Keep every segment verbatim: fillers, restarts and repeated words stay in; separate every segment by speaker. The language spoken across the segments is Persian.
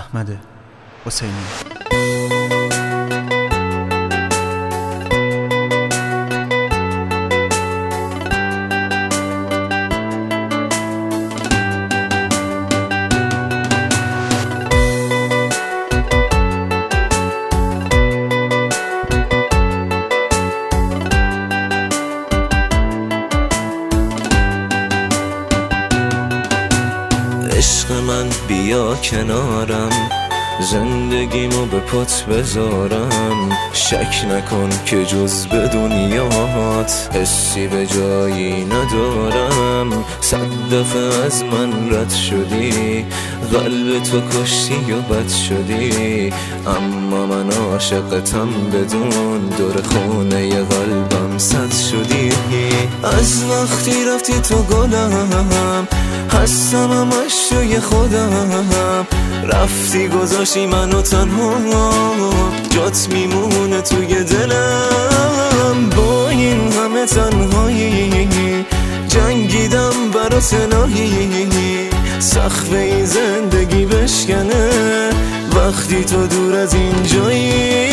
Speaker 1: احمد حسینی.
Speaker 2: عشق من بیا کنارم، زندگیمو به پات بذارم. شک نکن که جز به دنیات حسی به جایی ندارم. صد دفعه از من رد شدی، قلب تو کشتی و بد شدی، اما من عاشقتم بدون دور خونه قلبم صد شدی. از وقتی رفتی تو گلم، هستم همش توی خودم. رفتی گذاشتی منو تنها، جات میمونه توی دلم. با این همه تنهایی جنگیدم برات الهی، سقف این زندگی بشکنه وقتی تو دور از این جایی.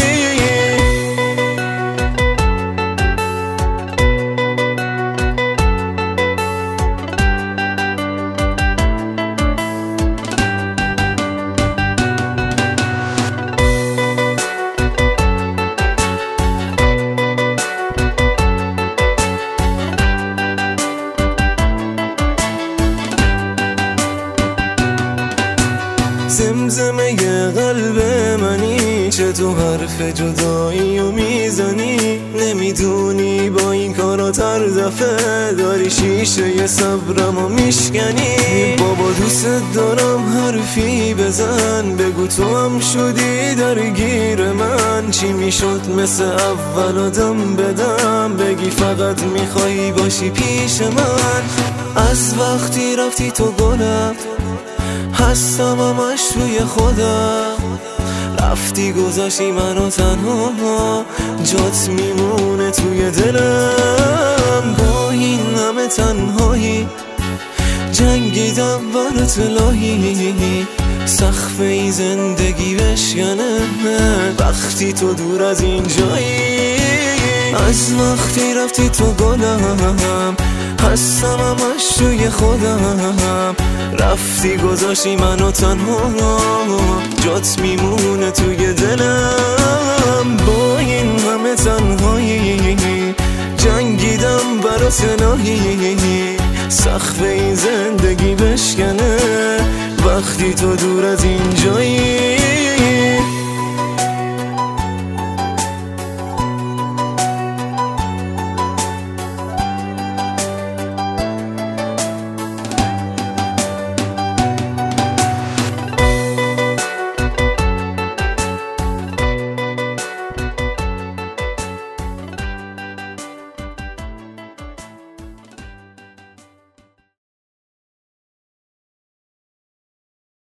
Speaker 2: زمزمه قلب منی، چه تو حرف جدایی و میزنی. نمیدونی با این کارات هر دفعه داری شیشه صبرم و میشکنی. بابا دوست دارم حرفی بزن، بگو تو هم شدی درگیر من. چی میشد مثل اول آدم بدم، بگی فقط میخوایی باشی پیش من. از وقتی رفتی تو گلم، هستم همش توی خودم. رفتی گذاشتی منو تنها، جات میمونه توی دلم. با این همه تنهایی جنگیدم برات الهی، سقف این زندگی بشکنه وقتی تو دور از این جایی. از وقتی رفتی تو گلم، هستم همش توی خودم. رفتی گذاشتی منو تنها، جات میمونه توی دلم. با این همه تنهایی جنگیدم برات الهی، سقف این زندگی بشکنه وقتی تو دور از این جایی.